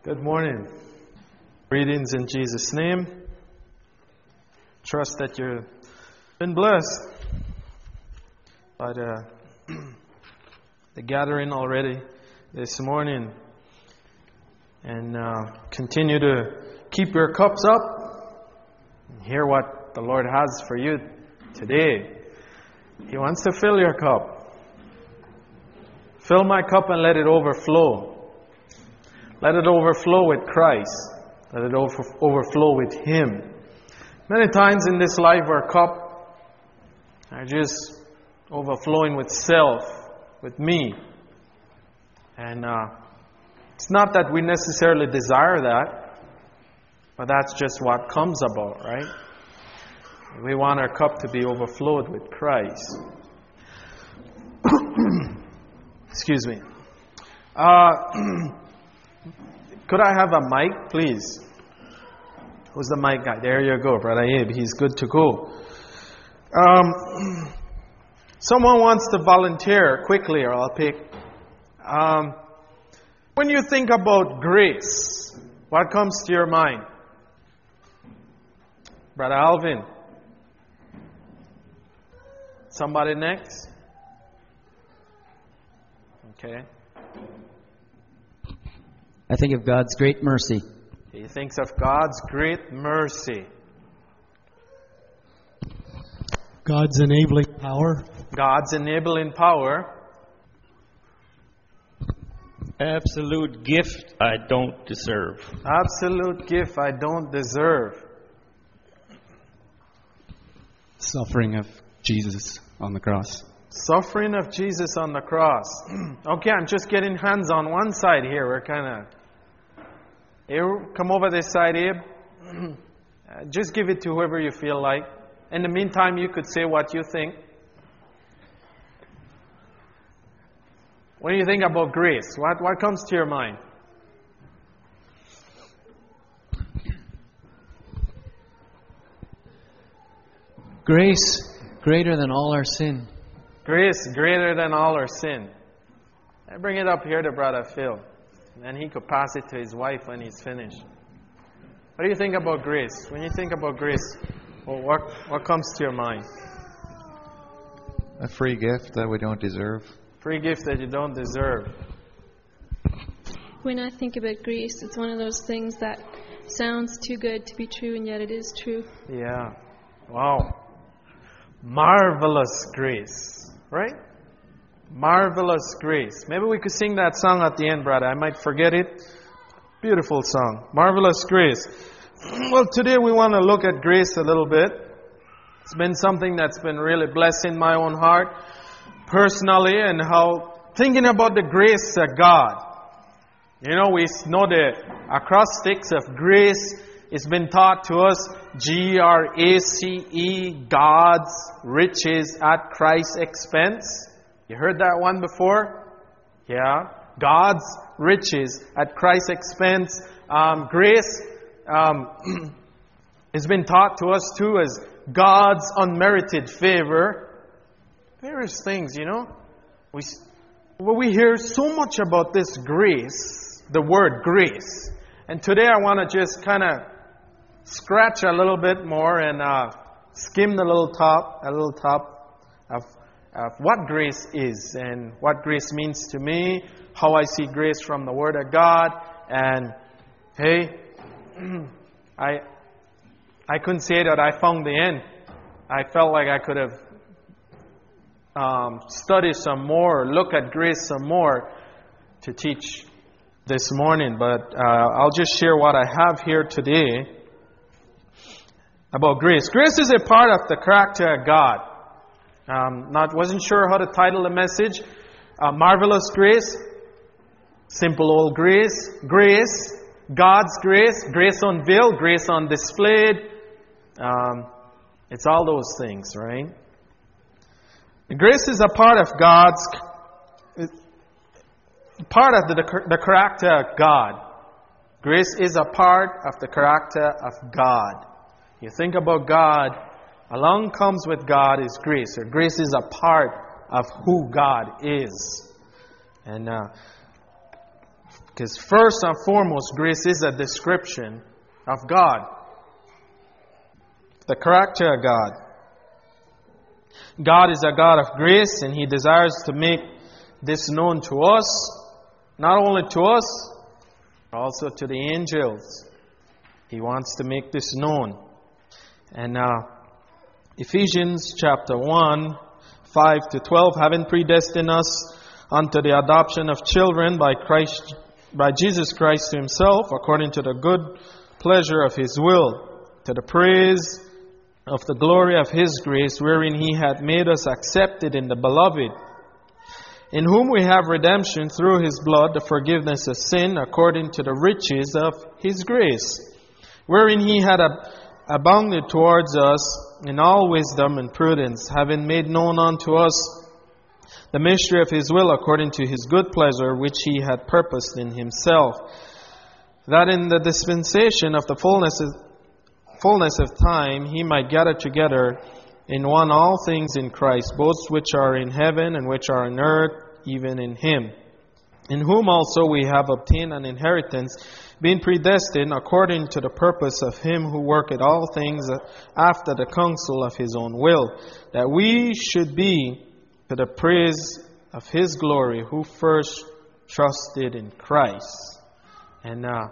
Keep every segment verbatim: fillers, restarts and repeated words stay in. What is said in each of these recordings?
Good morning. Greetings in Jesus' name. Trust that you've been blessed by the, the gathering already this morning. And uh, continue to keep your cups up and hear what the Lord has for you today. He wants to fill your cup. Fill my cup and let it overflow. Let it overflow with Christ. Let it over, overflow with Him. Many times in this life, our cup are just overflowing with self, with me. And uh, it's not that we necessarily desire that, but that's just what comes about, right? We want our cup to be overflowed with Christ. Excuse me. Uh... Could I have a mic, please? Who's the mic guy? There you go, Brother Abe. He's good to go. Um, someone wants to volunteer quickly, or I'll pick. Um, when you think about grace, what comes to your mind? Brother Alvin. Somebody next? Okay. I think of God's great mercy. He thinks of God's great mercy. God's enabling power. God's enabling power. Absolute gift I don't deserve. Absolute gift I don't deserve. Suffering of Jesus on the cross. Suffering of Jesus on the cross. Okay, I'm just getting hands on one side here. We're kind of... Come over this side, Abe. Uh, just give it to whoever you feel like. In the meantime, you could say what you think. When you think about grace, what, what comes to your mind? Grace greater than all our sin. Grace greater than all our sin. I bring it up here to Brother Phil. And he could pass it to his wife when he's finished. What do you think about grace? When you think about grace, well, what, what comes to your mind? A free gift that we don't deserve. Free gift that you don't deserve. When I think about grace, it's one of those things that sounds too good to be true, and yet it is true. Yeah. Wow. Marvelous grace. Right? Marvelous grace. Maybe we could sing that song at the end, brother. I might forget it. Beautiful song. Marvelous grace. Well, today we want to look at grace a little bit. It's been something that's been really blessing my own heart personally, and how thinking about the grace of God. You know, we know the acrostics of grace. It's been taught to us, G R A C E, God's riches at Christ's expense. You heard that one before? Yeah. God's riches at Christ's expense. Um, grace um, has been taught to us too as God's unmerited favor. Various things, you know. We, well, we hear so much about this grace, the word grace. And today I want to just kind of scratch a little bit more and uh, skim the little top, a little top of of what grace is and what grace means to me, how I see grace from the Word of God. And hey, I I couldn't say that I found the end. I felt like I could have um, studied some more, look at grace some more to teach this morning. But uh, I'll just share what I have here today about grace. Grace is a part of the character of God. Um, not wasn't sure how to title the message. Uh, Marvelous grace, simple old grace, grace, God's grace, grace unveiled, grace undisplayed. Um, it's all those things, right? Grace is a part of God's, part of the, the character of God. Grace is a part of the character of God. You think about God. Along comes with God is grace. Or grace is a part of who God is. And uh, Because first and foremost, grace is a description of God, the character of God. God is a God of grace, and He desires to make this known to us, not only to us, but also to the angels. He wants to make this known. And uh, Ephesians chapter one, five to twelve, having predestined us unto the adoption of children by Christ, by Jesus Christ Himself, according to the good pleasure of His will, to the praise of the glory of His grace, wherein He hath made us accepted in the Beloved, in whom we have redemption through His blood, the forgiveness of sin, according to the riches of His grace, wherein He had ab- abounded towards us in all wisdom and prudence, having made known unto us the mystery of His will, according to His good pleasure, which He had purposed in Himself, that in the dispensation of the fullness of, fullness of time He might gather together in one all things in Christ, both which are in heaven and which are on earth, even in Him, in whom also we have obtained an inheritance, being predestined according to the purpose of Him who worketh all things after the counsel of His own will, that we should be to the praise of His glory, who first trusted in Christ. And uh,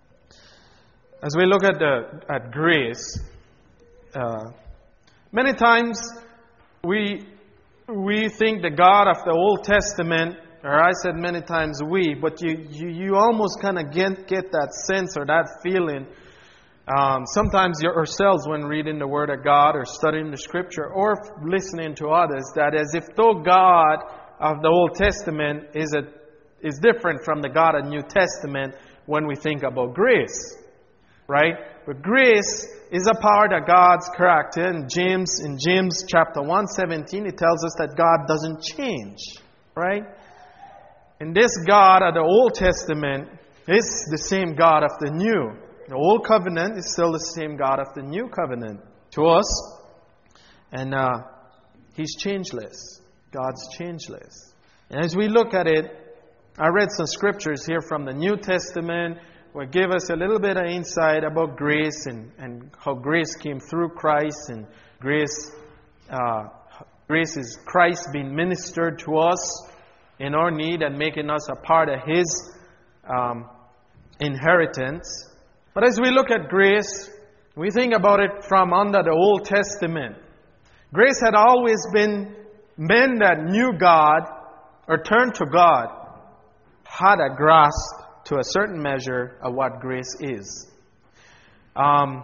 as we look at the at grace, uh, many times we we think the God of the Old Testament, or I said many times we, but you you, you almost kind of get get that sense or that feeling. Um, sometimes yourselves, when reading the Word of God or studying the Scripture or listening to others, that as if though God of the Old Testament is a, is different from the God of the New Testament when we think about grace, right? But grace is a part of God's character. In James, in James chapter one seventeen, it tells us that God doesn't change, right? And this God of the Old Testament is the same God of the New. The Old Covenant is still the same God of the New Covenant to us. And uh, He's changeless. God's changeless. And as we look at it, I read some scriptures here from the New Testament which give us a little bit of insight about grace and, and how grace came through Christ, and grace, uh, grace is Christ being ministered to us in our need and making us a part of His um, inheritance. But as we look at grace, we think about it from under the Old Testament. Grace had always been men that knew God or turned to God had a grasp to a certain measure of what grace is. Um,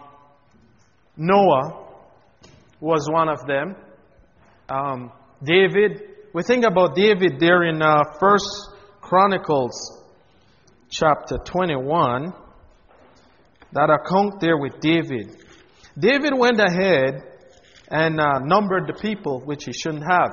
Noah was one of them. Um, David, we think about David there in uh, First Chronicles chapter twenty-one. That account there with David. David went ahead and uh, numbered the people, which he shouldn't have.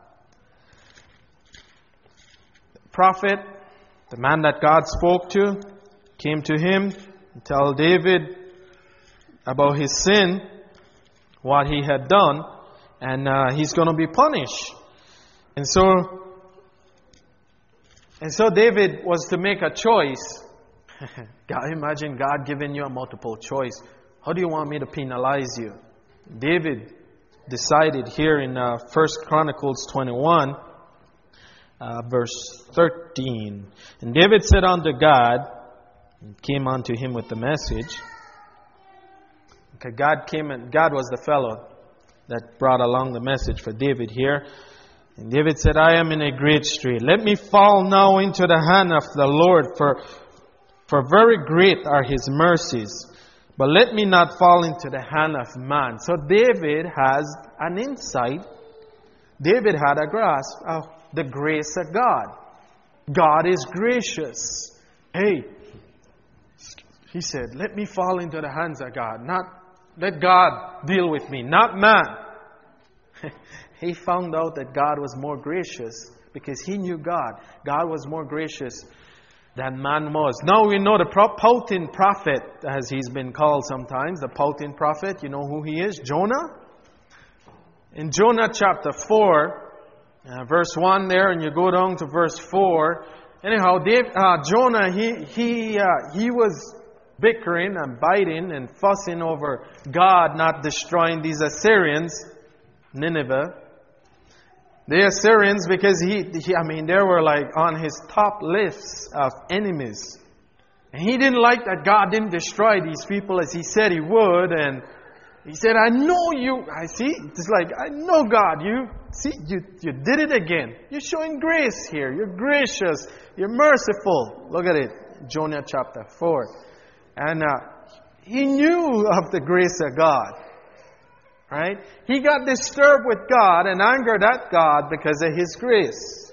The prophet, the man that God spoke to, came to him and told David about his sin, what he had done, and uh, he's going to be punished. And so, and so David was to make a choice. God, imagine God giving you a multiple choice. How do you want me to penalize you? David decided here in uh, First Chronicles twenty-one, uh, verse thirteen. And David said unto God, and came unto him with the message. Okay, God came and God was the fellow that brought along the message for David here. And David said, I am in a great strait. Let me fall now into the hand of the Lord, for For very great are His mercies, but let me not fall into the hand of man. So David has an insight. David had a grasp of the grace of God. God is gracious. Hey, he said, let me fall into the hands of God. Not let God deal with me, not man. He found out that God was more gracious because he knew God. God was more gracious than man was. Now we know the pouting prophet, as he's been called sometimes, the pouting prophet. You know who he is? Jonah. In Jonah chapter four, uh, verse one there, and you go down to verse four, Anyhow, Dave, uh, Jonah, he he uh, he was bickering and biting and fussing over God not destroying these Assyrians, Nineveh. The Assyrians, because he, he, I mean, they were like on his top lists of enemies. And he didn't like that God didn't destroy these people as he said he would. And he said, I know you, I see, it's like, I know God, you, see, you, you did it again. You're showing grace here. You're gracious. You're merciful. Look at it, Jonah chapter four. And uh, he knew of the grace of God. Right? He got disturbed with God and angered at God because of His grace.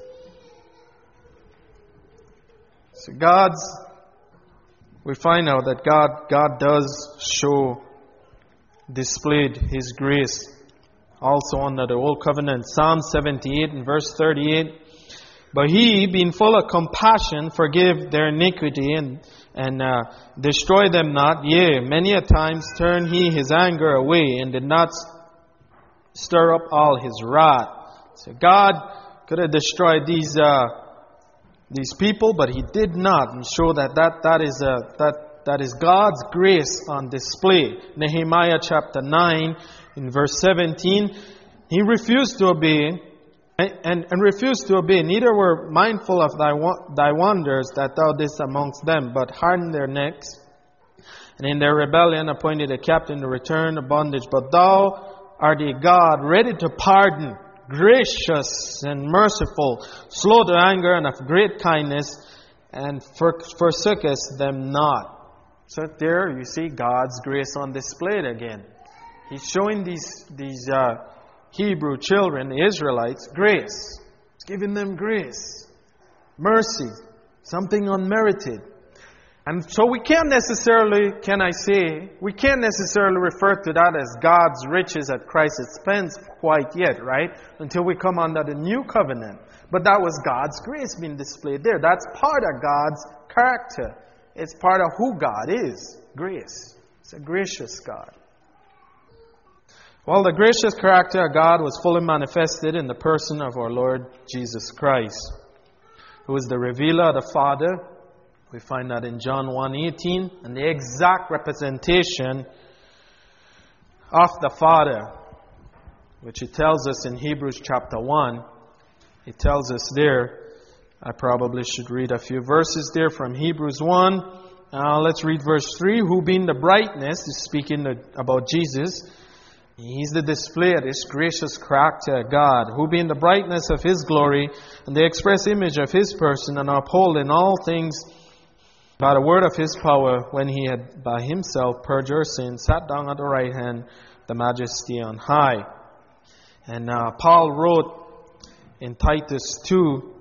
So God's, we find out that God, God does show, displayed His grace also under the Old Covenant. Psalm seventy-eight and verse thirty-eight. But He, being full of compassion, forgive their iniquity and and uh, destroy them not. Yea, many a times turned He His anger away and did not stir up all His wrath. So God could have destroyed these uh, these people, but He did not, and show that that that is a that that is God's grace on display. Nehemiah chapter nine, in verse seventeen, he refused to obey. And, and refused to obey, neither were mindful of thy, thy wonders that thou didst amongst them, but hardened their necks, and in their rebellion appointed a captain to return to bondage. But thou art a God ready to pardon, gracious and merciful, slow to anger and of great kindness, and for, forsookest them not. So there you see God's grace on display again. He's showing these these uh, Hebrew children, the Israelites, grace. He's giving them grace, mercy, something unmerited. And so we can't necessarily, can I say, we can't necessarily refer to that as God's riches at Christ's expense quite yet, right? Until we come under the new covenant. But that was God's grace being displayed there. That's part of God's character. It's part of who God is, grace. It's a gracious God. Well, the gracious character of God was fully manifested in the person of our Lord Jesus Christ, who is the revealer of the Father. We find that in John one eighteen, and the exact representation of the Father, which it tells us in Hebrews chapter one. It tells us there, I probably should read a few verses there from Hebrews one. Uh, let's read verse three. Who being the brightness, is speaking about Jesus. He's the display of this gracious character of God, who being the brightness of His glory and the express image of His person, and upholding all things by the word of His power, when He had by Himself purged our sins, sat down at the right hand, the Majesty on high. And uh, Paul wrote in Titus two,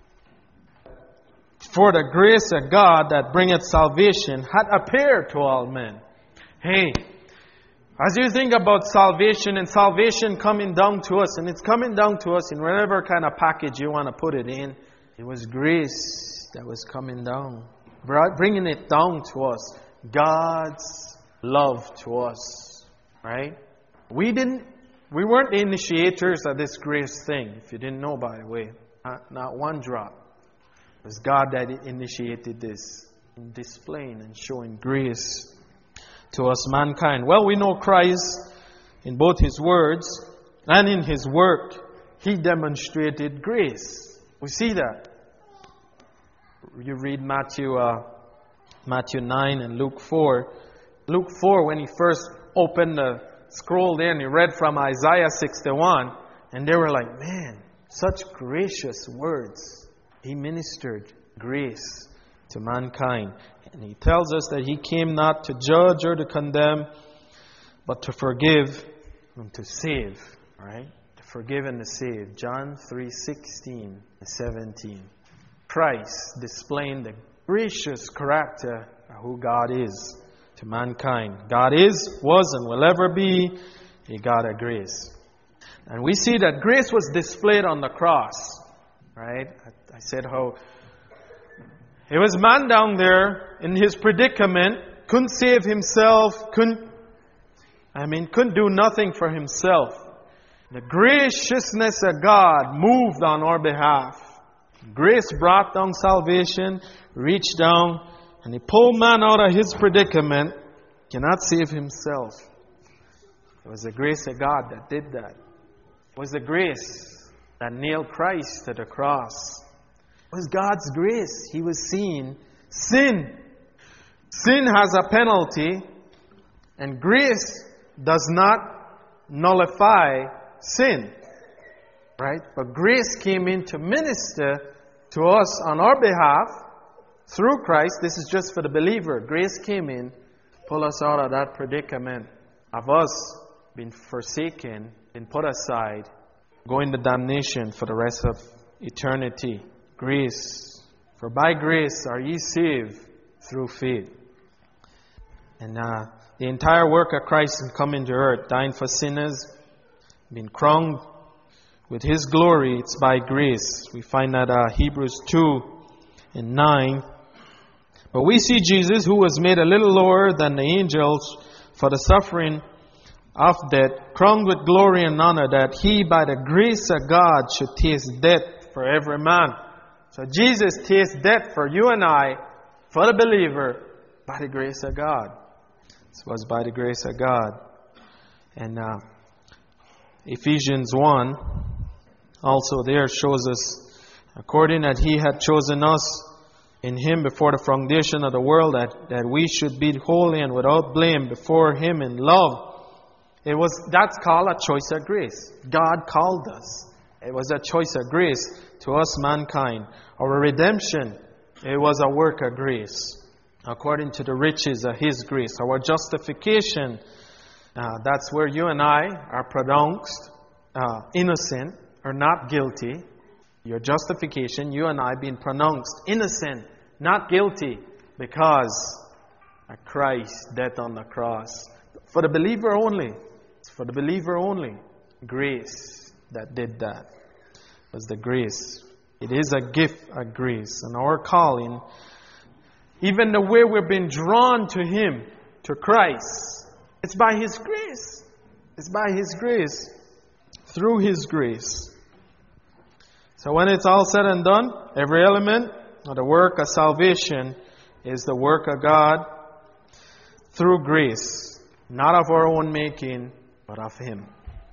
for the grace of God that bringeth salvation had appeared to all men. Hey, as you think about salvation and salvation coming down to us, and it's coming down to us in whatever kind of package you want to put it in, it was grace that was coming down, bringing it down to us. God's love to us, right? We didn't, we weren't the initiators of this grace thing, if you didn't know, by the way. Not, not one drop. It was God that initiated this, in displaying and showing grace to us, mankind. Well, we know Christ in both His words and in His work. He demonstrated grace. We see that. You read Matthew, uh, Matthew nine and Luke four. Luke four, when he first opened the scroll there and he read from Isaiah sixty-one, and they were like, man, such gracious words. He ministered grace to mankind. And He tells us that He came not to judge or to condemn, but to forgive and to save. Right? To forgive and to save. John three sixteen and seventeen. Christ displaying the gracious character of who God is to mankind. God is, was, and will ever be a God of grace. And we see that grace was displayed on the cross. Right? I, I said how it was man down there in his predicament, couldn't save himself, couldn't, I mean, couldn't do nothing for himself. The graciousness of God moved on our behalf. Grace brought down salvation, reached down, and He pulled man out of his predicament. Cannot save himself. It was the grace of God that did that. It was the grace that nailed Christ to the cross. It was God's grace. He was seeing sin. Sin has a penalty, and grace does not nullify sin. Right? But grace came in to minister to us on our behalf through Christ. This is just for the believer. Grace came in, pull us out of that predicament of us being forsaken, being put aside, going to damnation for the rest of eternity. Grace. For by grace are ye saved through faith. And uh, the entire work of Christ in coming to earth, dying for sinners, being crowned with His glory, it's by grace. We find that uh, Hebrews two and nine. But we see Jesus, who was made a little lower than the angels for the suffering of death, crowned with glory and honor, that He, by the grace of God, should taste death for every man. So Jesus tastes death for you and I, for the believer, by the grace of God. This was by the grace of God. And uh, Ephesians one also there shows us, according that He had chosen us in Him before the foundation of the world, that, that we should be holy and without blame before Him in love. It was, that's called a choice of grace. God called us. It was a choice of grace to us, mankind. Our redemption, it was a work of grace, according to the riches of His grace. Our justification, uh, that's where you and I are pronounced uh, innocent or not guilty. Your justification, you and I being pronounced innocent, not guilty, because of Christ's death on the cross. For the believer only. For the believer only. Grace that did that. It was the grace. It is a gift of grace. And our calling, even the way we've been drawn to Him, to Christ, it's by His grace. It's by His grace. Through His grace. So when it's all said and done, every element of the work of salvation is the work of God through grace, not of our own making, but of Him.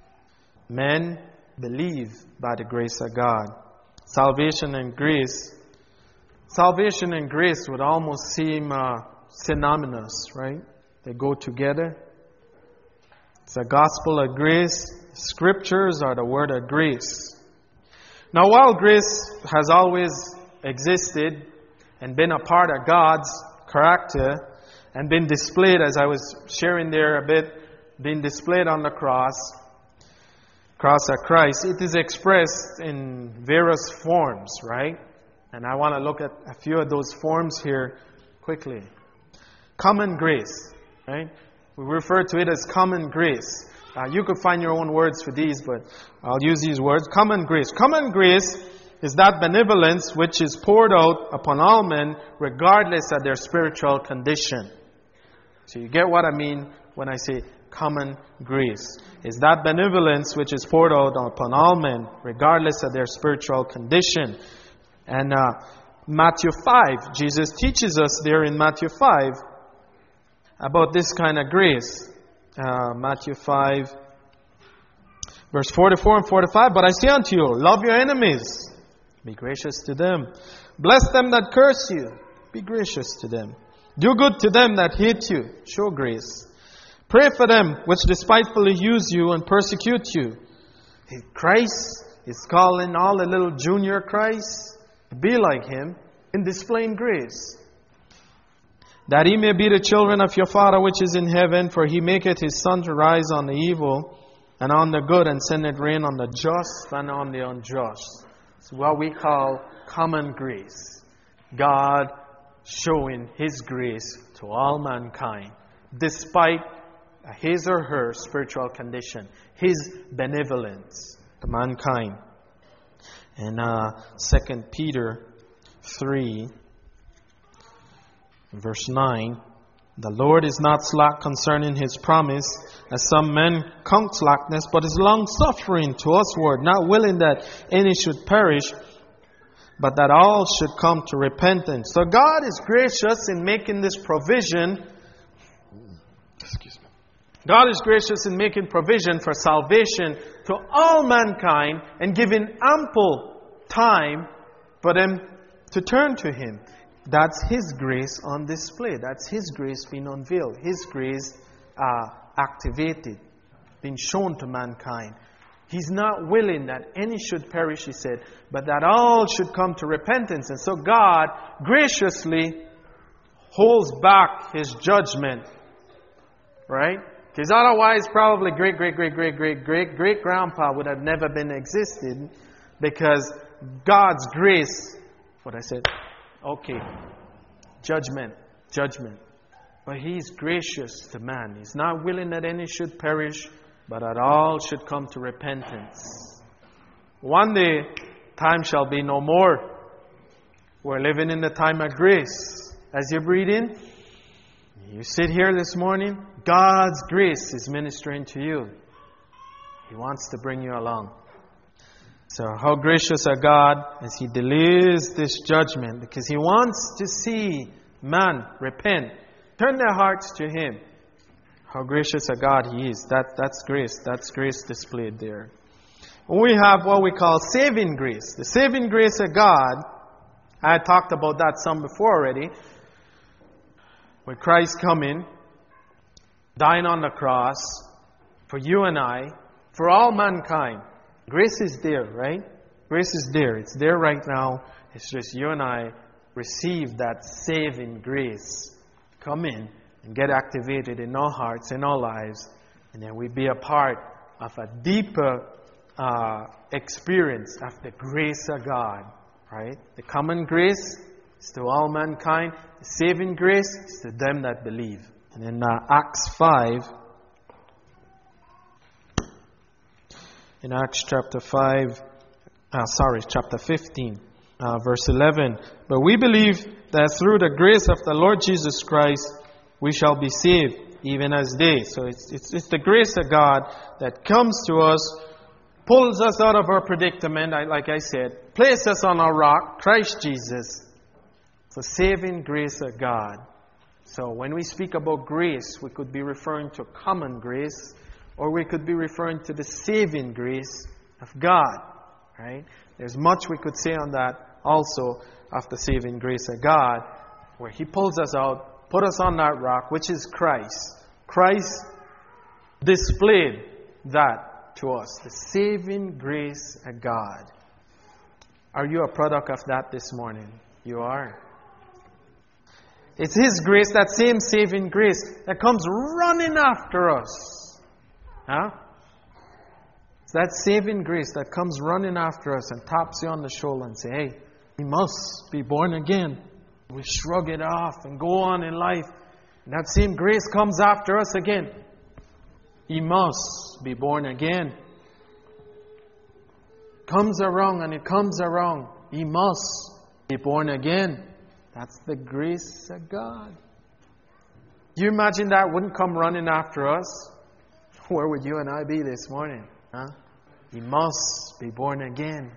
Men believe by the grace of God. Salvation and grace. Salvation and grace would almost seem uh, synonymous, right? They go together. It's a gospel of grace. Scriptures are the word of grace. Now, while grace has always existed and been a part of God's character and been displayed, as I was sharing there a bit, been displayed on the cross, cross of Christ, it is expressed in various forms, right? And I want to look at a few of those forms here quickly. Common grace, right? We refer to it as common grace. Uh, you could find your own words for these, but I'll use these words. Common grace. Common grace is that benevolence which is poured out upon all men regardless of their spiritual condition. So you get what I mean when I say common grace. Is that benevolence which is poured out upon all men regardless of their spiritual condition. And uh, Matthew five, Jesus teaches us there in Matthew five about this kind of grace. Uh, Matthew five, verse forty-four and forty-five. But I say unto you, love your enemies. Be gracious to them. Bless them that curse you. Be gracious to them. Do good to them that hate you. Show grace. Pray for them which despitefully use you and persecute you. Christ is calling all the little junior Christ to be like Him in displaying grace. That ye may be the children of your Father which is in heaven, for He maketh His sun to rise on the evil and on the good, and sendeth rain on the just and on the unjust. It's what we call common grace. God showing His grace to all mankind, despite his or her spiritual condition, His benevolence to mankind. And uh, Second Peter three, verse nine, the Lord is not slack concerning His promise, as some men count slackness, but is long-suffering to usward, not willing that any should perish, but that all should come to repentance. So God is gracious in making this provision. Excuse me. God is gracious in making provision for salvation to all mankind and giving ample time for them to turn to Him. That's His grace on display. That's His grace being unveiled. His grace uh, activated, being shown to mankind. He's not willing that any should perish, He said, but that all should come to repentance. And so God graciously holds back His judgment. Right? Because otherwise probably great, great, great, great, great, great, great grandpa would have never been existed, because God's grace, what I said, okay, judgment, judgment. But He's gracious to man. He's not willing that any should perish, but that all should come to repentance. One day, time shall be no more. We're living in the time of grace. As you breathe in, you sit here this morning, God's grace is ministering to you. He wants to bring you along. So how gracious are God as He delays this judgment, because He wants to see man repent, turn their hearts to Him. How gracious a God He is. That, that's grace. That's grace displayed there. We have what we call saving grace. The saving grace of God, I talked about that some before already. With Christ coming, dying on the cross for you and I, for all mankind. Grace is there, right? Grace is there. It's there right now. It's just you and I receive that saving grace. Come in and get activated in our hearts, in our lives, and then we be a part of a deeper uh, experience of the grace of God, right? The common grace is to all mankind. The saving grace is to them that believe. And in uh, Acts five, in Acts chapter five, uh, sorry, chapter fifteen, uh, verse eleven. But we believe that through the grace of the Lord Jesus Christ, we shall be saved, even as they. So it's, it's, it's the grace of God that comes to us, pulls us out of our predicament, like I said, places us on our rock, Christ Jesus. It's the saving grace of God. So when we speak about grace, we could be referring to common grace, or we could be referring to the saving grace of God. Right? There's much we could say on that also, of the saving grace of God, where He pulls us out, put us on that rock, which is Christ. Christ displayed that to us, the saving grace of God. Are you a product of that this morning? You are. It's His grace, that same saving grace, that comes running after us. Huh? It's that saving grace that comes running after us and taps you on the shoulder and say, hey, you must be born again. We shrug it off and go on in life. And that same grace comes after us again. You must be born again. Comes around and it comes around. You must be born again. That's the grace of God. You imagine that wouldn't come running after us? Where would you and I be this morning? Huh? You must be born again.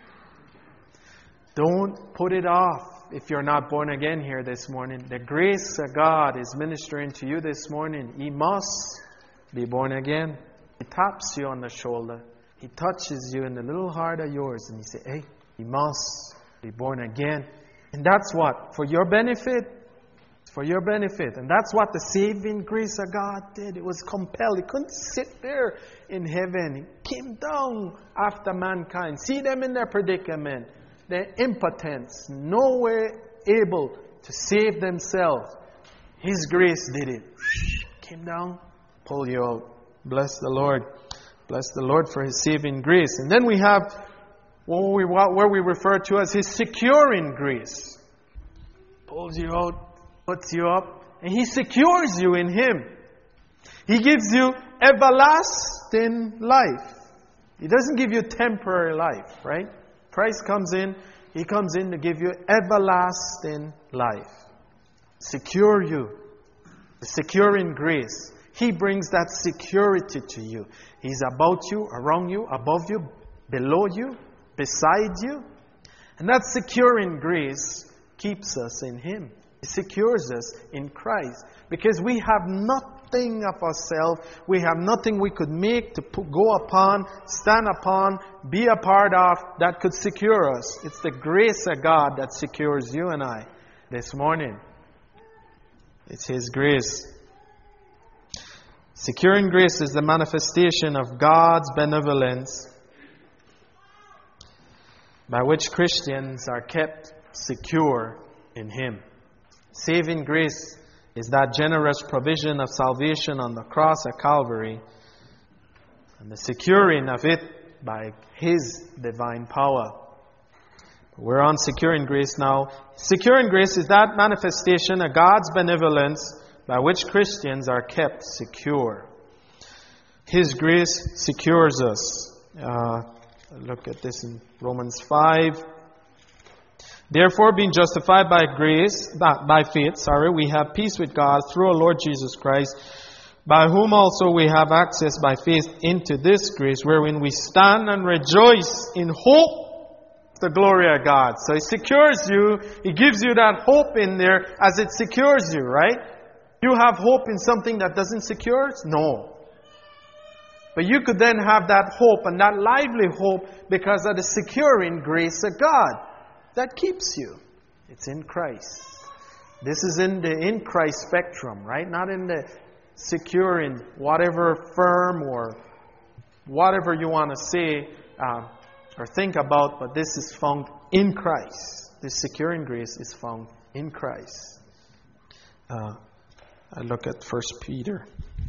Don't put it off if you're not born again here this morning. The grace of God is ministering to you this morning. You must be born again. He taps you on the shoulder. He touches you in the little heart of yours and He says, hey, you must be born again. And that's what? For your benefit. For your benefit. And that's what the saving grace of God did. It was compelled. He couldn't sit there in heaven. He came down after mankind. See them in their predicament. Their impotence. Nowhere able to save themselves. His grace did it. Came down. Pull you out. Bless the Lord. Bless the Lord for His saving grace. And then we have what we, what we refer to as His securing grace. Pulls you out, puts you up, and He secures you in Him. He gives you everlasting life. He doesn't give you temporary life, right? Christ comes in, He comes in to give you everlasting life. Secure you. The securing grace. He brings that security to you. He's about you, around you, above you, below you, beside you. And that securing grace keeps us in Him. It secures us in Christ. Because we have nothing of ourselves. We have nothing we could make to go upon, stand upon, be a part of that could secure us. It's the grace of God that secures you and I this morning. It's His grace. Securing grace is the manifestation of God's benevolence by which Christians are kept secure in Him. Saving grace is that generous provision of salvation on the cross at Calvary, and the securing of it by His divine power. We're on securing grace now. Securing grace is that manifestation of God's benevolence by which Christians are kept secure. His grace secures us. Uh, look at this in Romans five. Therefore, being justified by grace, by faith, sorry, we have peace with God through our Lord Jesus Christ, by whom also we have access by faith into this grace, wherein we stand and rejoice in hope of the glory of God. So He secures you. He gives you that hope in there as it secures you, right? You have hope in something that doesn't secure us? No. But you could then have that hope and that lively hope because of the securing grace of God that keeps you. It's in Christ. This is in the in Christ spectrum, right? Not in the secure in whatever firm or whatever you want to say uh, or think about, but this is found in Christ. This securing grace is found in Christ. Uh, I look at First Peter.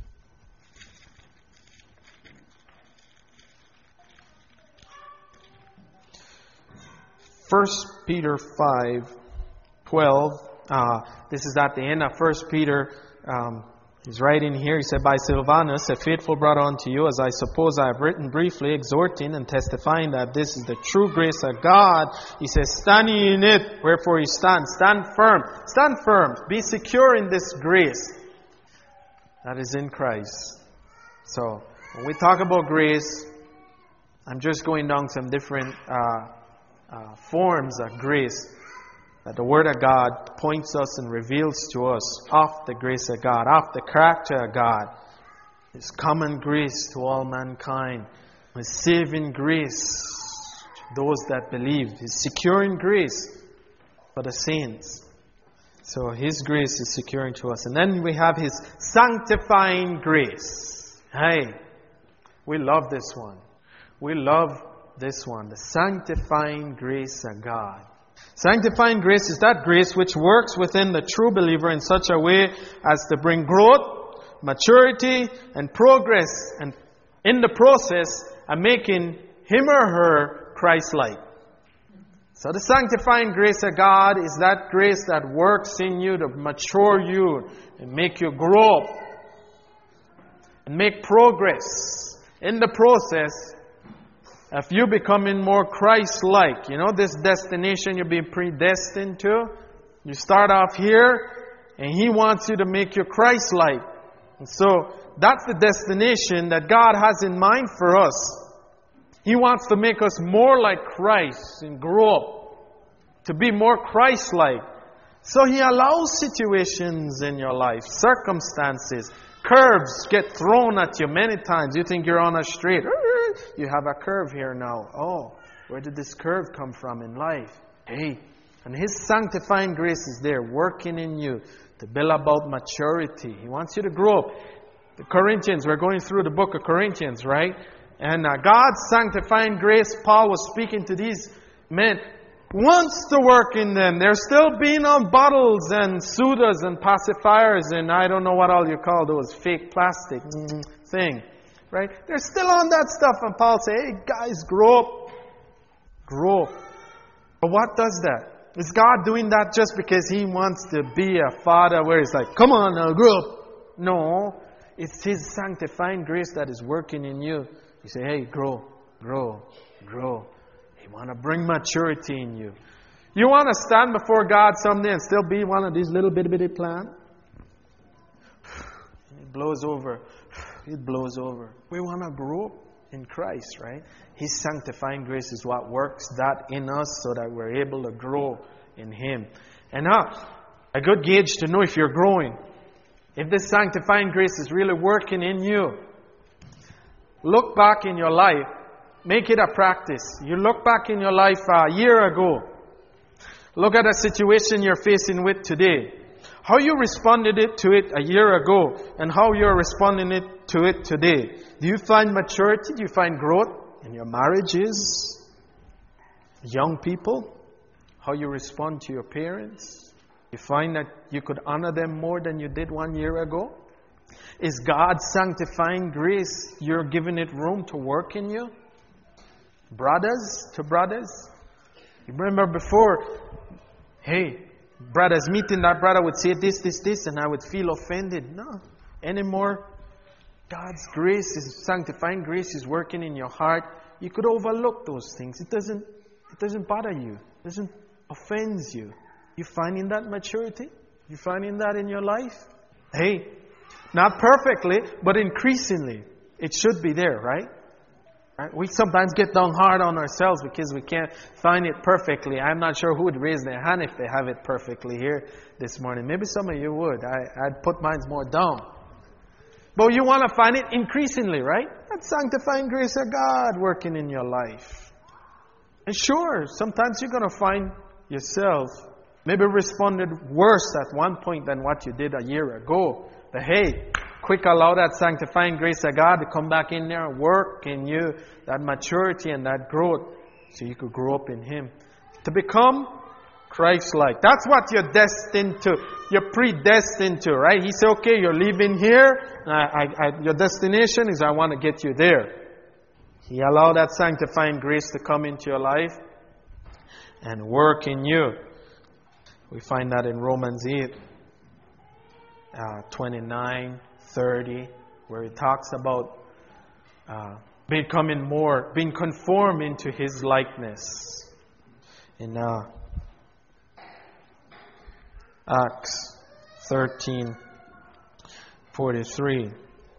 First Peter five twelve. Uh, this is at the end of First Peter. Um, he's writing here. He said, "By Silvanus, a faithful brother unto you, as I suppose I have written briefly, exhorting and testifying that this is the true grace of God." He says, "Stand ye in it, wherefore ye stand." Stand firm. Stand firm. Be secure in this grace that is in Christ. So, when we talk about grace, I'm just going down some different uh, uh, forms of grace that the Word of God points us and reveals to us of the grace of God, of the character of God. His common grace to all mankind. His saving grace to those that believe. His securing grace for the saints. So His grace is securing to us. And then we have His sanctifying grace. Hey, we love this one. We love this one. The sanctifying grace of God. Sanctifying grace is that grace which works within the true believer in such a way as to bring growth, maturity, and progress, and in the process of making him or her Christ-like. So the sanctifying grace of God is that grace that works in you to mature you and make you grow up and make progress in the process of you becoming more Christ-like. You know, this destination you've been predestined to. You start off here, and He wants you to make you Christ-like. And so, that's the destination that God has in mind for us. He wants to make us more like Christ and grow up to be more Christ-like. So He allows situations in your life, circumstances, curves get thrown at you many times. You think you're on a straight. You have a curve here now. Oh, where did this curve come from in life? Hey, and His sanctifying grace is there working in you to build about maturity. He wants you to grow up. The Corinthians, we're going through the book of Corinthians, right? And uh, God's sanctifying grace, Paul was speaking to these men, wants to work in them. They're still being on bottles and sodas and pacifiers and I don't know what all you call those fake plastic thing. Right? They're still on that stuff. And Paul says, hey, guys, grow up. Grow up. But what does that? Is God doing that just because He wants to be a father where He's like, come on now, grow up? No. It's His sanctifying grace that is working in you. You say, hey, grow, grow, grow. He wants to bring maturity in you. You want to stand before God someday and still be one of these little bitty bitty plants? It blows over. It blows over. We want to grow up. in Christ, right? His sanctifying grace is what works that in us so that we're able to grow in Him. And now, a good gauge to know if you're growing, if this sanctifying grace is really working in you, look back in your life. Make it a practice. You look back in your life a year ago. Look at a situation you're facing with today. How you responded it to it a year ago and how you're responding it to it today. Do you find maturity? Do you find growth in your marriages? Young people? How you respond to your parents? You find that you could honor them more than you did one year ago? Is God's sanctifying grace, you're giving it room to work in you? Brothers to brothers? You remember before, hey, brothers meeting, that brother would say this, this, this, and I would feel offended. No, anymore. God's grace, His sanctifying grace is working in your heart. You could overlook those things. It doesn't, it doesn't bother you. It doesn't offend you. You finding that maturity? You finding that in your life? Hey, not perfectly, but increasingly. It should be there, right? Right? We sometimes get down hard on ourselves because we can't find it perfectly. I'm not sure who would raise their hand if they have it perfectly here this morning. Maybe some of you would. I, I'd put mine more down. But you want to find it increasingly, right? That sanctifying grace of God working in your life. And sure, sometimes you're going to find yourself maybe responded worse at one point than what you did a year ago. But hey, quick allow that sanctifying grace of God to come back in there and work in you, that maturity and that growth, so you could grow up in Him. To become Christ-like. That's what you're destined to. You're predestined to, right? He said, okay, you're leaving here. I, I, I, your destination is I want to get you there. He allowed that sanctifying grace to come into your life and work in you. We find that in Romans eight, uh, twenty-nine, thirty, where it talks about uh, becoming more, being conformed into His likeness. In uh, Acts thirteen, forty-three.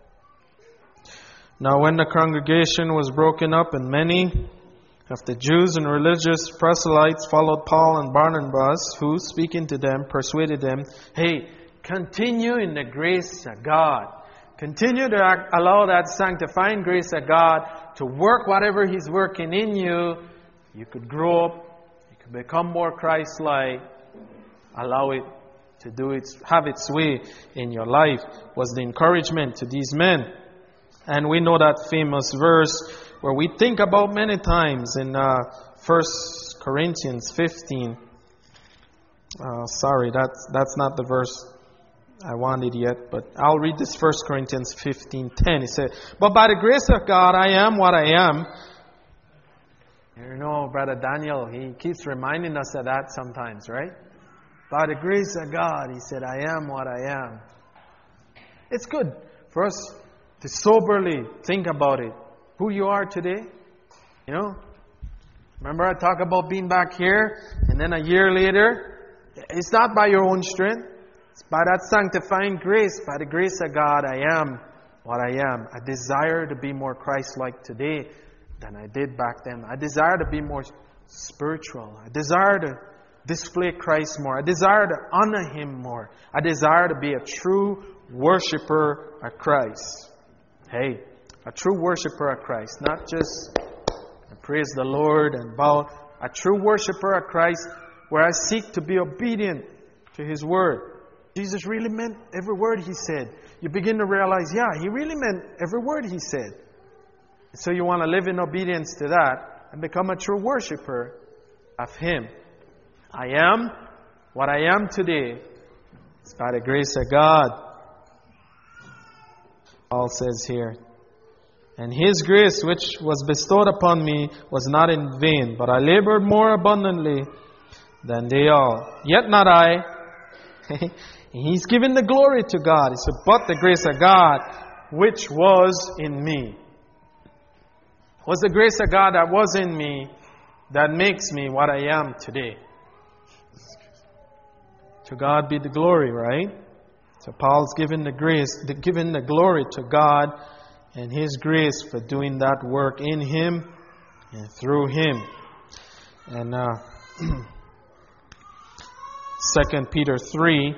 Now when the congregation was broken up and many of the Jews and religious proselytes followed Paul and Barnabas, who, speaking to them, persuaded them, hey, continue in the grace of God. Continue to allow that sanctifying grace of God to work whatever He's working in you. You could grow up. You could become more Christ-like. Allow it to do its, have its way in your life, was the encouragement to these men. And we know that famous verse where we think about many times in uh, First Corinthians fifteen. Uh, sorry, that's, that's not the verse I wanted yet, but I'll read this First Corinthians fifteen ten. It said, but by the grace of God, I am what I am. You know, Brother Daniel, he keeps reminding us of that sometimes, right? By the grace of God, he said, I am what I am. It's good for us to soberly think about it. Who you are today. You know? Remember I talk about being back here, and then a year later, it's not by your own strength. It's by that sanctifying grace, by the grace of God, I am what I am. I desire to be more Christ-like today than I did back then. I desire to be more spiritual. I desire to display Christ more. I desire to honor Him more. I desire to be a true worshiper of Christ. Hey, a true worshiper of Christ. Not just praise the Lord and bow. A true worshiper of Christ where I seek to be obedient to His word. Jesus really meant every word He said. You begin to realize, yeah, He really meant every word He said. So you want to live in obedience to that and become a true worshiper of Him. I am what I am today. It's by the grace of God. Paul says here, and His grace which was bestowed upon me was not in vain, but I labored more abundantly than they all. Yet not I. He's giving the glory to God. He said, but the grace of God which was in me. It was the grace of God that was in me that makes me what I am today. To God be the glory, right? So Paul's giving the grace, giving the glory to God and His grace for doing that work in Him and through Him. And uh, Second Peter three,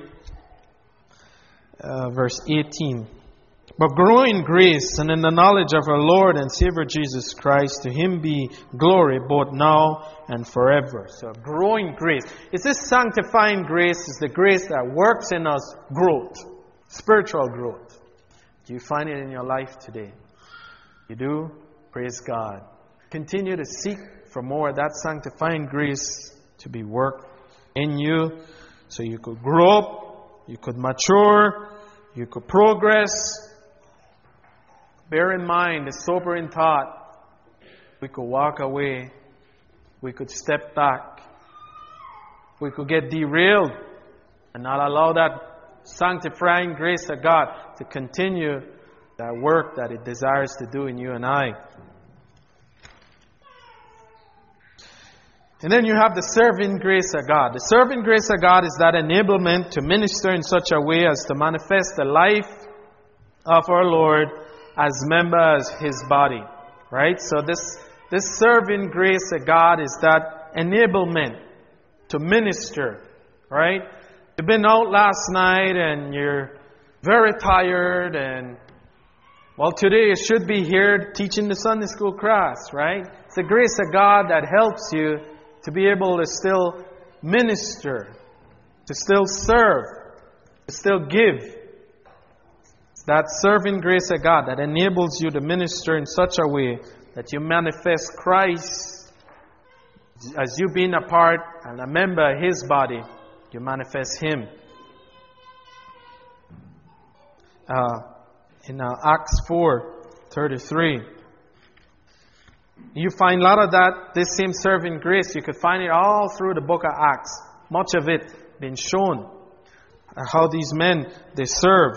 uh, verse eighteen. But grow in grace and in the knowledge of our Lord and Savior Jesus Christ. To Him be glory both now and forever. So growing grace. It's this sanctifying grace is the grace that works in us growth. Spiritual growth. Do you find it in your life today? You do? Praise God. Continue to seek for more of that sanctifying grace to be worked in you so you could grow up, you could mature, you could progress. Bear in mind the sobering thought. We could walk away. We could step back. We could get derailed and not allow that sanctifying grace of God to continue that work that it desires to do in you and I. And then you have the serving grace of God. The serving grace of God is that enablement to minister in such a way as to manifest the life of our Lord as members of His body. Right? So this, this serving grace of God is that enablement to minister. Right? You've been out last night and you're very tired and, well, today you should be here teaching the Sunday school class. Right? It's the grace of God that helps you to be able to still minister, to still serve, to still give. That serving grace of God that enables you to minister in such a way that you manifest Christ as you being a part and a member of His body. You manifest Him. Uh, in uh, Acts four thirty-three, you find a lot of that, this same serving grace. You could find it all through the book of Acts. Much of it been shown. Uh, how these men, they serve.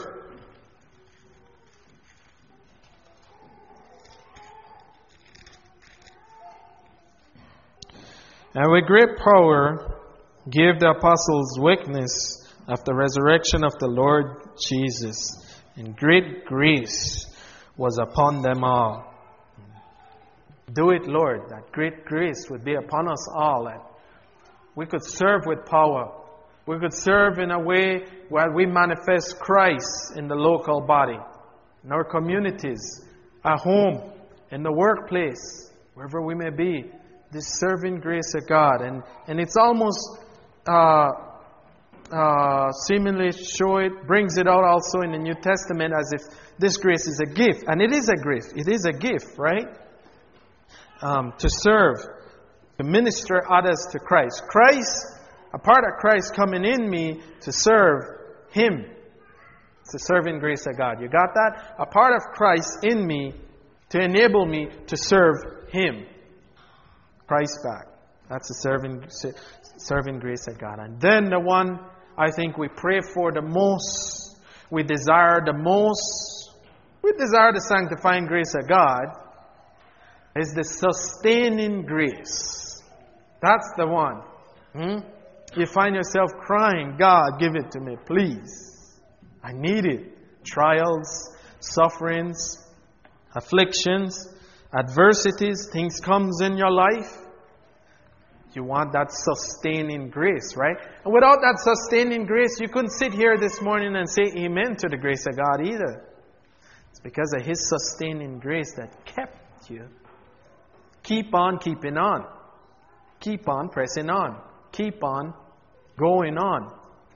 And with great power gave the apostles witness of the resurrection of the Lord Jesus. And great grace was upon them all. Do it, Lord, that great grace would be upon us all. That we could serve with power. We could serve in a way where we manifest Christ in the local body, in our communities, at home, in the workplace, wherever we may be. This serving grace of God. And, and it's almost uh, uh, seemingly show it, brings it out also in the New Testament as if this grace is a gift. And it is a gift. It is a gift, right? Um, to serve, to minister others to Christ. Christ, a part of Christ coming in me to serve Him. It's the serving grace of God. You got that? A part of Christ in me to enable me to serve Him. Christ back. That's the serving, serving grace of God. And then the one I think we pray for the most, we desire the most, we desire the sanctifying grace of God, is the sustaining grace. That's the one. Hmm? You find yourself crying, God, give it to me, please. I need it. Trials, sufferings, afflictions, adversities, things comes in your life. You want that sustaining grace, right? And without that sustaining grace, you couldn't sit here this morning and say amen to the grace of God either. It's because of His sustaining grace that kept you. Keep on keeping on. Keep on pressing on. Keep on going on.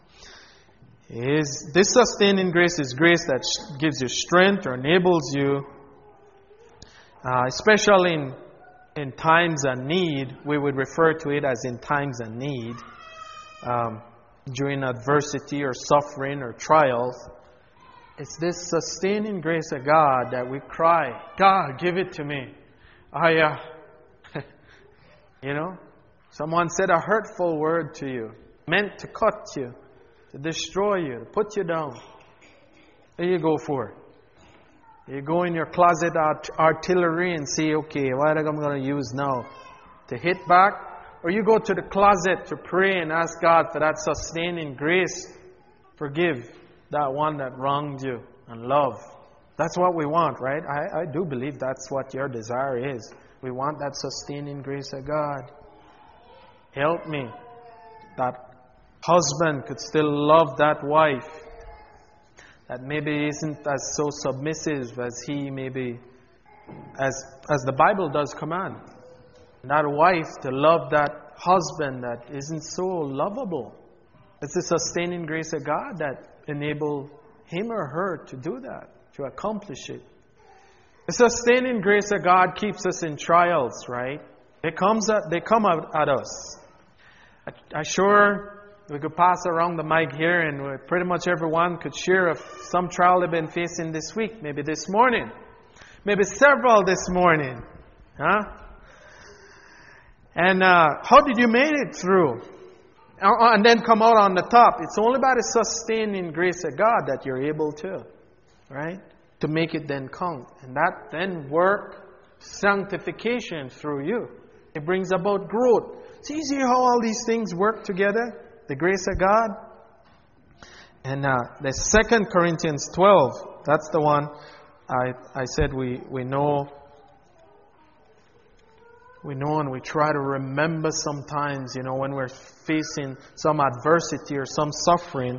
Is this sustaining grace is grace that gives you strength or enables you, uh, especially in, in times of need. We would refer to it as in times of need, um, during adversity or suffering or trials. It's this sustaining grace of God that we cry, God, give it to me. I, uh, you know, someone said a hurtful word to you, meant to cut you, to destroy you, to put you down. There you go for it. You go in your closet art- artillery and say, okay, what am I going to use now? To hit back? Or you go to the closet to pray and ask God for that sustaining grace. Forgive that one that wronged you and love. That's what we want, right? I, I do believe that's what your desire is. We want that sustaining grace of God. Help me. That husband could still love that wife. That maybe isn't as so submissive as he maybe, as, as the Bible does command. That wife to love that husband that isn't so lovable. It's the sustaining grace of God that enables him or her to do that, to accomplish it. The sustaining grace of God keeps us in trials, right? They comes at, they come out at us. I, I sure we could pass around the mic here and pretty much everyone could share of some trial they've been facing this week, maybe this morning, maybe several this morning. Huh? And uh, how did you make it through? And then come out on the top. It's only by the sustaining grace of God that you're able to, right? To make it then count. And that then work sanctification through you. It brings about growth. It's easy how all these things work together. The grace of God. And uh, the Second Corinthians twelve, that's the one I I said we, we know. We know and we try to remember sometimes, you know, when we're facing some adversity or some suffering.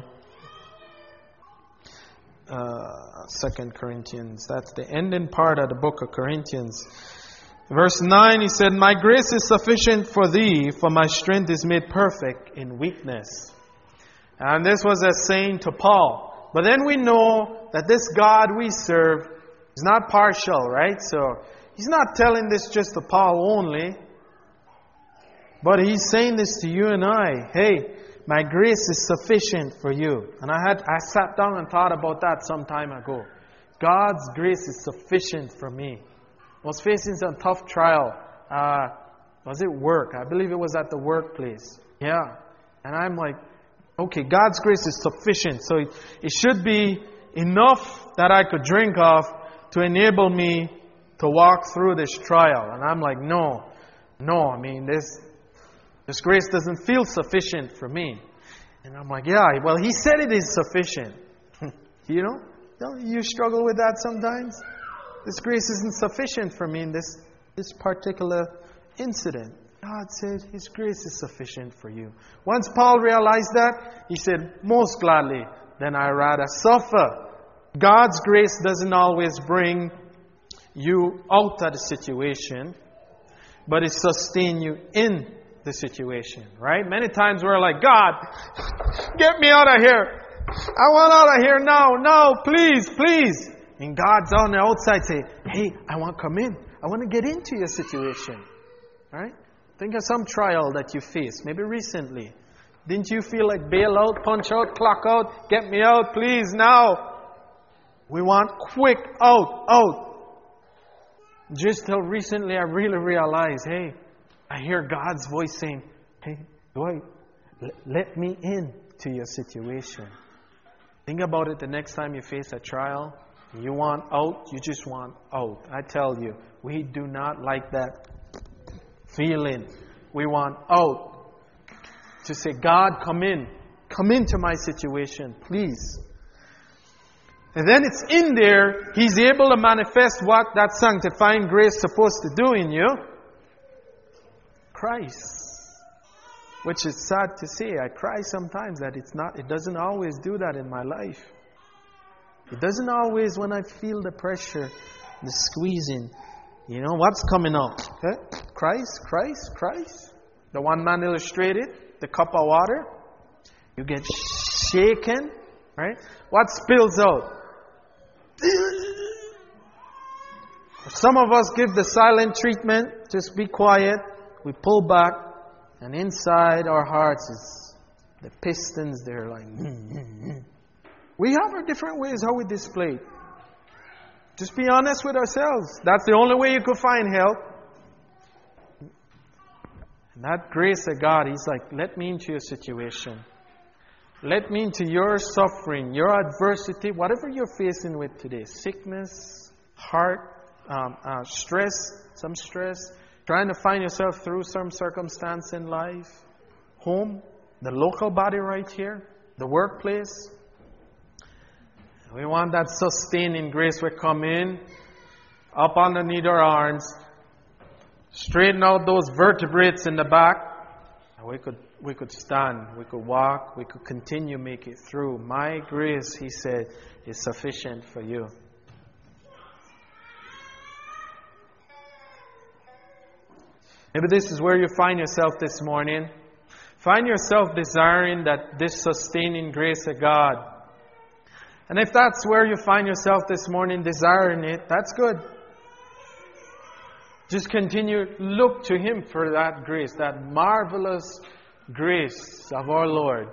Uh, Second Corinthians, that's the ending part of the book of Corinthians. Verse nine, he said, "My grace is sufficient for thee, for my strength is made perfect in weakness." And this was a saying to Paul. But then we know that this God we serve is not partial, right? So he's not telling this just to Paul only, but he's saying this to you and I. Hey, my grace is sufficient for you. And I had I sat down and thought about that some time ago. God's grace is sufficient for me. I was facing some tough trial. Uh, was it work? I believe it was at the workplace. Yeah. And I'm like, okay, God's grace is sufficient. So it, it should be enough that I could drink of to enable me to walk through this trial. And I'm like, no, no, I mean, this, this grace doesn't feel sufficient for me. And I'm like, yeah, well, he said it is sufficient. You know, don't you struggle with that sometimes? This grace isn't sufficient for me in this, this particular incident. God said His grace is sufficient for you. Once Paul realized that, he said, most gladly, then I rather suffer. God's grace doesn't always bring you out of the situation, but it sustains you in the situation, right? Many times we're like, God, get me out of here. I want out of here now. No, please, please. And God's on the outside say, hey, I want to come in. I want to get into your situation. Right? Think of some trial that you faced, maybe recently. Didn't you feel like bail out, punch out, clock out, get me out, please, now? We want quick out, out. Just till recently I really realized, hey, I hear God's voice saying, hey, Dwight, let me in to your situation. Think about it the next time you face a trial. You want out, you just want out. I tell you, we do not like that feeling. We want out. To say, God, come in. Come into my situation, please. And then it's in there, He's able to manifest what that sanctifying grace is supposed to do in you. Christ. Which is sad to say. I cry sometimes that it's not, it doesn't always do that in my life. It doesn't always, when I feel the pressure, the squeezing, you know, what's coming up? Okay? Christ, Christ, Christ. The one man illustrated, the cup of water. You get shaken, right? What spills out? Some of us give the silent treatment, just be quiet. We pull back, and inside our hearts is the pistons, they're like, mm, mm, mm. We have our different ways how we display it. Just be honest with ourselves. That's the only way you could find help. And that grace of God, He's like, let me into your situation. Let me into your suffering, your adversity, whatever you're facing with today. Sickness, heart, um, uh, stress, some stress. Trying to find yourself through some circumstance in life. Home, the local body right here, the workplace. We want that sustaining grace. We come in, up underneath our arms, straighten out those vertebrates in the back, and we could we could stand, we could walk, we could continue make it through. My grace, He said, is sufficient for you. Maybe this is where you find yourself this morning. Find yourself desiring that this sustaining grace of God. And if that's where you find yourself this morning, desiring it, that's good. Just continue, look to Him for that grace, that marvelous grace of our Lord.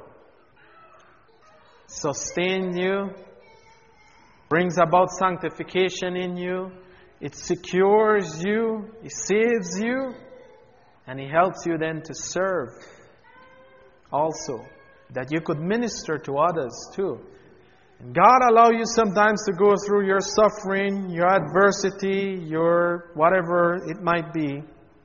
Sustains you, brings about sanctification in you, it secures you, it saves you, and He helps you then to serve also, that you could minister to others too. And God allow you sometimes to go through your suffering, your adversity, your whatever it might be.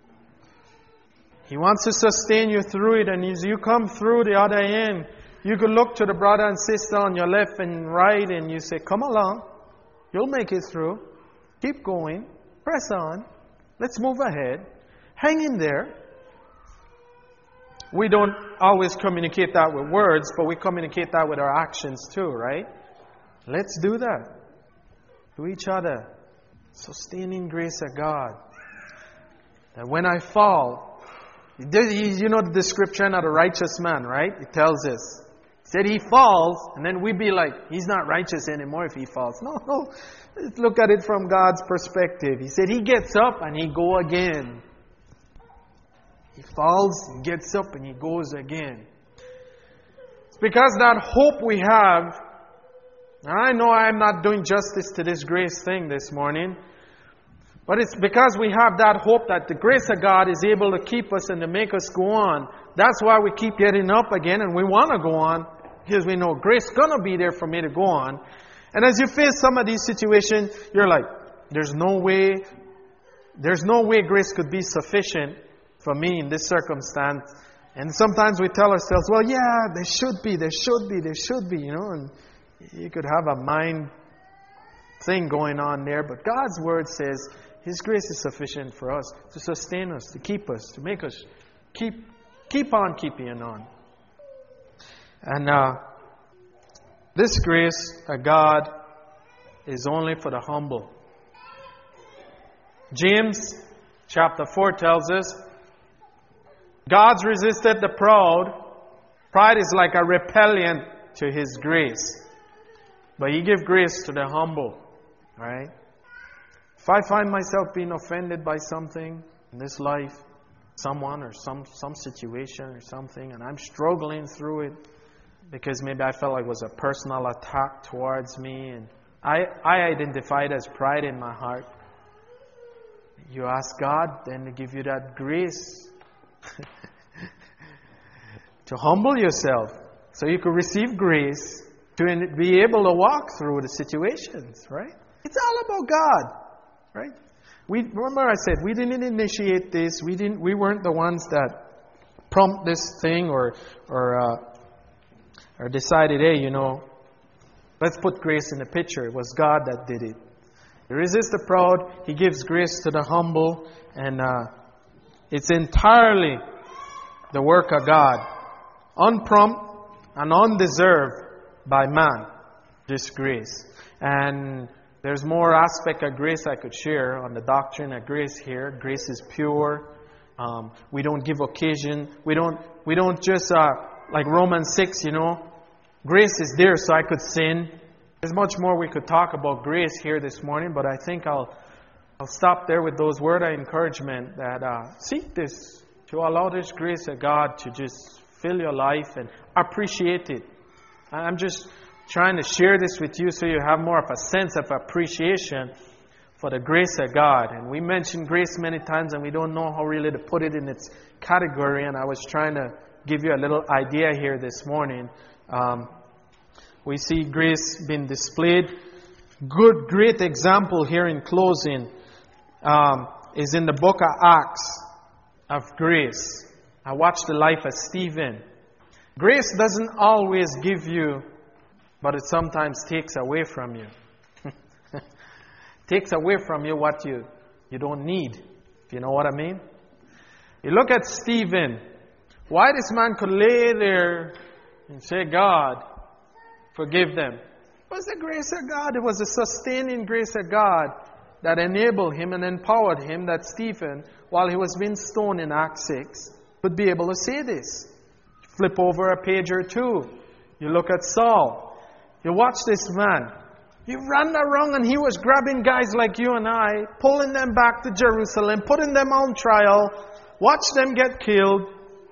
He wants to sustain you through it, and as you come through the other end, you could look to the brother and sister on your left and right and you say, come along, you'll make it through. Keep going, press on, let's move ahead, hang in there. We don't always communicate that with words, but we communicate that with our actions too, right? Let's do that. To each other. Sustaining grace of God. That when I fall, you know the description of the righteous man, right? It tells us. It said he falls, and then we be like, he's not righteous anymore if he falls. No, no. Let's look at it from God's perspective. He said he gets up and he go again. He falls, he gets up, and he goes again. It's because that hope we have, and I know I'm not doing justice to this grace thing this morning, but it's because we have that hope that the grace of God is able to keep us and to make us go on. That's why we keep getting up again, and we want to go on, because we know grace is going to be there for me to go on. And as you face some of these situations, you're like, there's no way, there's no way grace could be sufficient for me in this circumstance. And sometimes we tell ourselves, well, yeah, there should be, there should be, there should be, you know, and you could have a mind thing going on there. But God's Word says His grace is sufficient for us to sustain us, to keep us, to make us keep keep on keeping on. And uh, this grace of God is only for the humble. James chapter four tells us, God's resisted the proud. Pride is like a repellent to His grace. But He gives grace to the humble. Right? If I find myself being offended by something in this life, someone or some, some situation or something, and I'm struggling through it because maybe I felt like it was a personal attack towards me, and I, I identify it as pride in my heart. You ask God then to give you that grace to humble yourself so you could receive grace to be able to walk through the situations, right? It's all about God, right? We remember I said we didn't initiate this. We didn't. We weren't the ones that prompt this thing or or uh, or decided, hey, you know, let's put grace in the picture. It was God that did it. He resists the proud. He gives grace to the humble, and uh, it's entirely the work of God, unprompt and undeserved by man. This grace. And there's more aspect of grace I could share on the doctrine of grace here. Grace is pure. Um, we don't give occasion. We don't. We don't just uh, like Romans six. You know, grace is there so I could sin. There's much more we could talk about grace here this morning, but I think I'll I'll stop there with those words of encouragement that uh, seek this, to allow this grace of God to just fill your life and appreciate it. I'm just trying to share this with you so you have more of a sense of appreciation for the grace of God. And we mention grace many times and we don't know how really to put it in its category. And I was trying to give you a little idea here this morning. Um, we see grace being displayed. Good, great example here in closing um, is in the book of Acts of grace. I watched the life of Stephen. Grace doesn't always give you but it sometimes takes away from you. Takes away from you what you, you don't need, if you know what I mean. You look at Stephen. Why this man could lay there and say, God, forgive them. It was the grace of God. It was the sustaining grace of God that enabled him and empowered him, that Stephen, while he was being stoned in Acts six, would be able to say this. Flip over a page or two. You look at Saul. You watch this man. He ran around and he was grabbing guys like you and I, pulling them back to Jerusalem, putting them on trial, watch them get killed.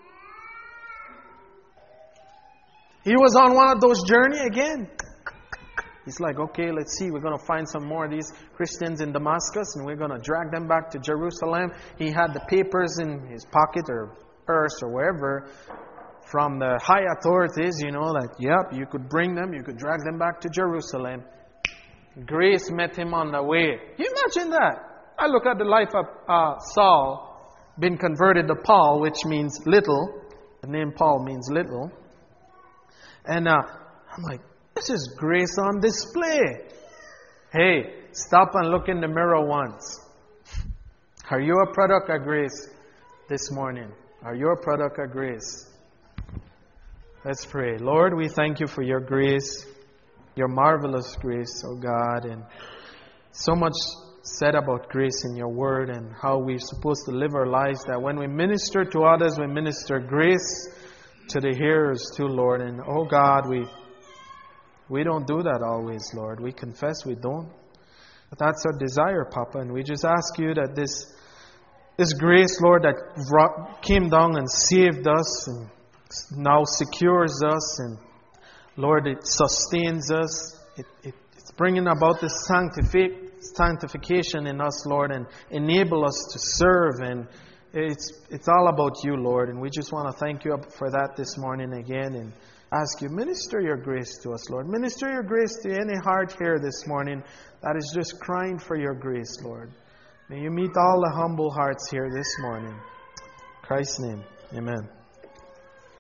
He was on one of those journeys again. He's like, okay, let's see. We're going to find some more of these Christians in Damascus and we're going to drag them back to Jerusalem. He had the papers in his pocket or purse or wherever from the high authorities, you know, that, yep, you could bring them, you could drag them back to Jerusalem. Grace met him on the way. Can you imagine that? I look at the life of uh, Saul, been converted to Paul, which means little. The name Paul means little. And uh, I'm like, this is grace on display. Hey, stop and look in the mirror once. Are you a product of grace this morning? Are you a product of grace? Let's pray. Lord, we thank you for your grace, your marvelous grace, oh God, and so much said about grace in your word and how we're supposed to live our lives, that when we minister to others, we minister grace to the hearers too, Lord. And oh God, we we don't do that always, Lord. We confess we don't. But that's our desire, Papa, and we just ask you that this this grace, Lord, that brought, came down and saved us and now secures us, and Lord, it sustains us. It, it, it's bringing about this sanctific, sanctification in us, Lord, and enable us to serve. And it's it's all about you, Lord. And we just want to thank you for that this morning again, and ask you, minister your grace to us, Lord. Minister your grace to any heart here this morning that is just crying for your grace, Lord. May you meet all the humble hearts here this morning. In Christ's name, amen.